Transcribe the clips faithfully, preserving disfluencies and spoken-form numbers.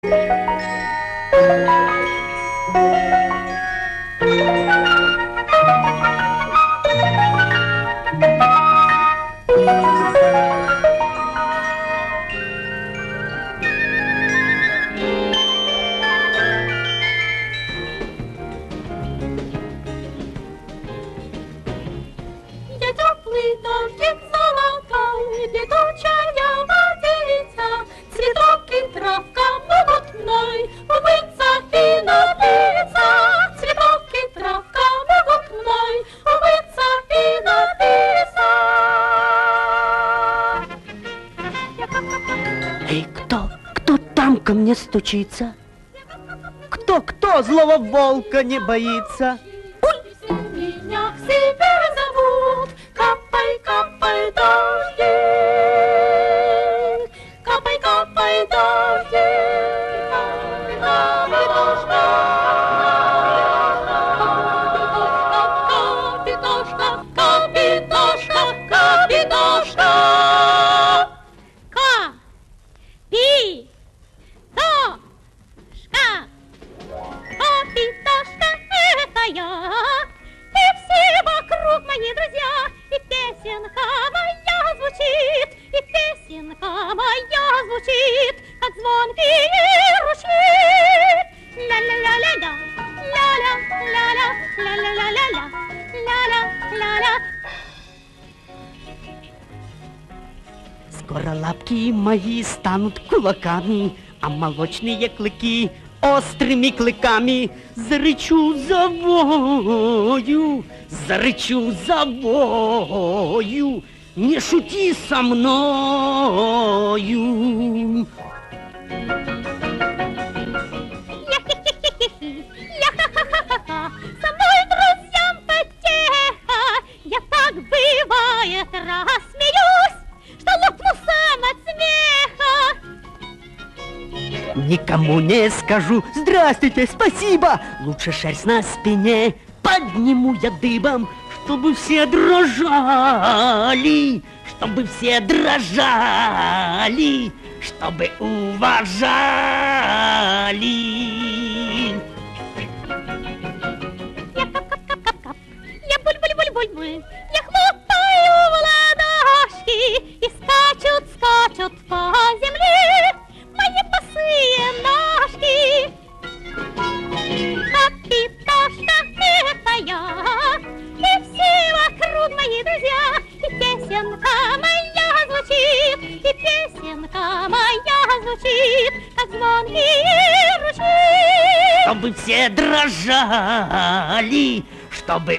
Эй, кто? Кто там ко мне стучится? Кто, кто злого волка не боится? Меня к себе зовут, капай, капай, дождик, капай, капай, дождик, капай, дождик, капитошка, капитошка, капитошка, капитошка, капитошка, это я. Вокруг мои друзья, и песенка моя звучит, и песенка моя звучит, как звонкие ручьи. Ля-ля-ля-ля-ля, ля-ля-ля-ля, ля-ля-ля-ля-ля, ля-ля-ля-ля. Скоро лапки мои станут кулаками, а молочные клыки острыми клыками. Зарычу, завою, зарычу, завою, не шути со мною. Я-хи-хи-хи-хи, со мной друзьям потеха, я так бывает рассмеюсь, что лопну сам от смеха. Никому не скажу «Здравствуйте, спасибо!» Лучше шерсть на спине подниму я дыбом, чтобы все дрожали, чтобы все дрожали, чтобы уважали. Я кап-кап-кап-кап-кап, я буль-буль-буль-буль-буль, я хлопаю в ладошки, и скачут, скачут по земле мои босые ножки. Капитошка, это я, и все вокруг мои друзья, и песенка моя звучит, и песенка моя звучит, как звонкие ручьи. Чтобы все дрожали, чтобы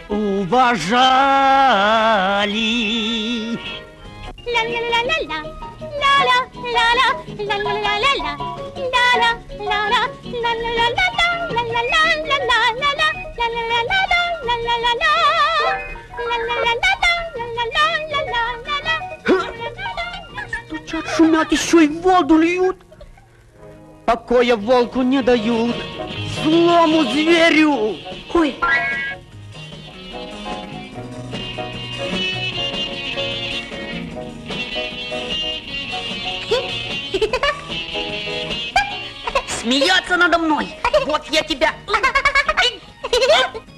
уважали. Ля-ля-ля-ля-ля, ля-ля-ля-ля, ля-ля-ля-ля-ля, ля-ля-ля-ля, Стучат, шумят, еще и воду льют. Покоя волку не дают, злому зверю. Ой. Смеяться надо мной. Вот я тебя...